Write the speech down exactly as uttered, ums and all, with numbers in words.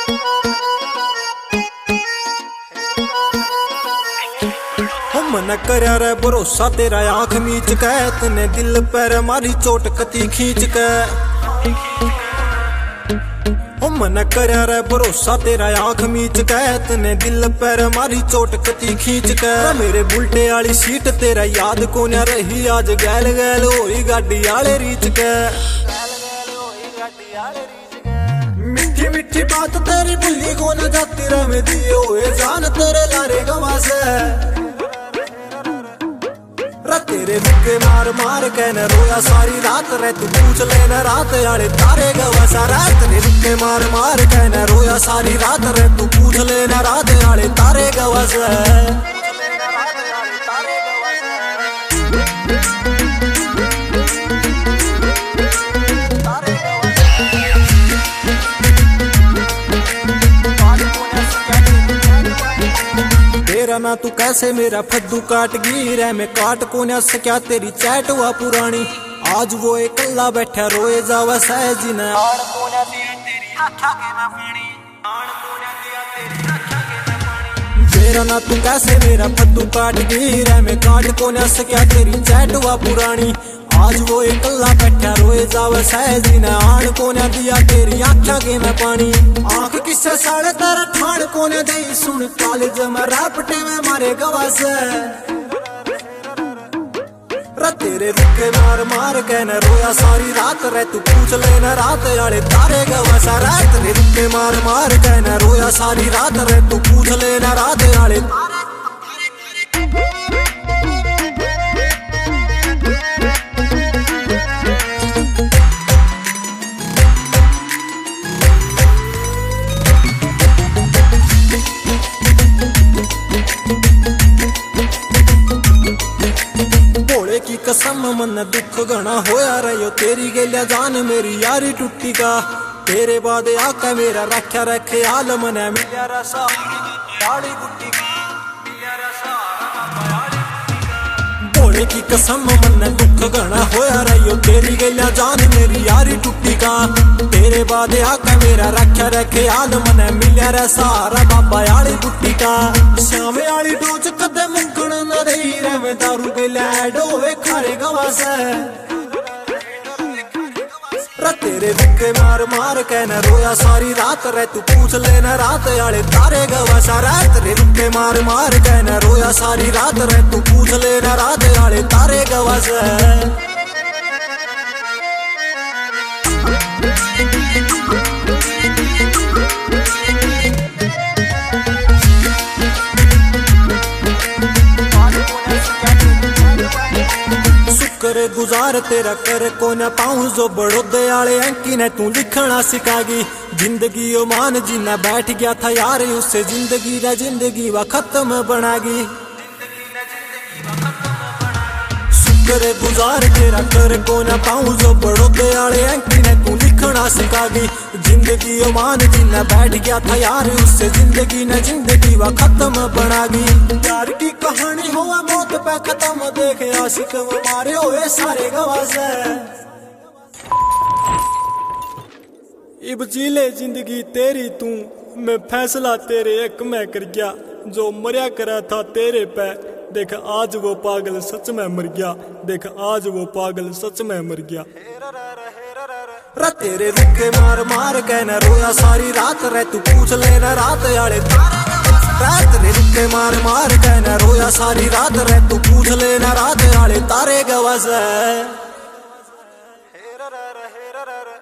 मन करया रे भरोसा तेरा आंख मीच के, तने दिल पर मारी चोट कती खींच के। मन करया रे भरोसा तेरा आंख मीच के, तने दिल पर मारी चोट कती खींच के। मेरे बुलटे आली सीट तेरा याद कोन्या रही, आज गैल गैल होई गाड़ी आले रीच के। मीठी मीठी बात तेरी भुल्ली को न जाती रे में दिए हुए जान तेरे लारे गवा से। तेरे मुक्के मार मार के न रोया सारी रात रे, तू पूछ लेना रात आले तारे गवा सारा। तेरे मुक्के मार मार के न रोया सारी रात रे, तू पूछ लेना रात आले तारे गवा से। तेरा ना तू कैसे मेरा फद्दू काट गी रे, मैं काट को न सक्या तेरी चैट हुआ पुरानी। आज वो एकला बैठा रोए जावा सहजी ने। तेरा ना तू कैसे मेरा फद्दू काट गी रे, मैं काट को न सक्या तेरी चैट हुआ पुरानी। आज वो एकला बैठा रोए जावे सहजी ने, आन को न दिया तेरी आँखा के मैं पानी। आँख किससे साढ़े तेरा ठाण को न दे, सुन कॉलेज में रैपटे में मारे गवा से। तेरे रुके मार मार के न रोया सारी रात रे, तू पूछ लेना रात आले तारे गवा सारा। तेरे रुके मार मार के न रोया सारी रात रे, तू पूछ लेना रात आले। की कसम मन दुख घना होया रहो, तेरी गेलिया जान मेरी यारी टूटी का। तेरे बाद आका मेरा रख्या रखे आल मन मिलिया रसा दाढ़ी गुट्टी का। भोले की कसम मन दुख घना होया रहो, तेरी गेलिया जान मेरी यारी टूटी का। तेरे बाद आका मेरा रख्या रखे आल मन मिलिया रसा बाबा याली गुट्टी का। श्याम आली डोज कदे मुकण न रही रे, मैं दारू के लैड होवे खारे गवा से। तेरे रुके मार मार के न रोया सारी रात रे, तू पूछ लेना रात आले तारे गवा सारा। तेरे रुके मार मार के न रोया सारी रात रे, तू पूछ लेना रात आले तारे गवा से। शुक्र गुजार तेरा कर को न पाऊं, जो बड़ोदे आले अंकी ने तू लिखना सिखागी। जिंदगी ओ मान जीना बैठ गया था यार, उससे जिंदगी रा जिंदगी वा खत्म बनागी। शुक्र गुजार तेरा कर को न पाऊं, जो बड़ोदे आले अंकी ने तू लिखना सिखागी। जिंदगी ओ मान जीना बैठ गया था यार, उससे जिंदगी न जिंदगी वा खत्म बनागी। प्यार की कहानी हुआ मौत पे खत्म, देखे आशिक वो मारे हुए सारे गवा से। इब जीले जिंदगी तेरी तू, मैं फैसला तेरे एक में कर गया। जो मरिया करा था तेरे पे, देख आज वो पागल सच में मर गया। देख आज वो पागल सच में मर गया। तेरे रुके मार मार के न रोया सारी रात रे, तू पूछ लेना रात आले तारे। तेरे रुके मार मार के न रोया सारी रात रे, तू पूछ लेना रात आले तारे गवा से।